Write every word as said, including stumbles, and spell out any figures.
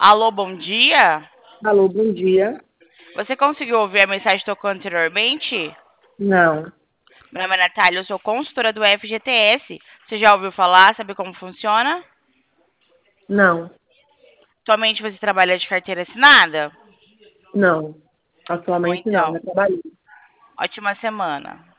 Alô, bom dia? Alô, bom dia. Você conseguiu ouvir a mensagem tocando anteriormente? Não, Meu nome é Natália, eu sou consultora do F G T S. Você já ouviu falar? Sabe como funciona? não, Atualmente você trabalha de carteira assinada? não. Tá bom, Atualmente não, então. não trabalhei. Ótima semana.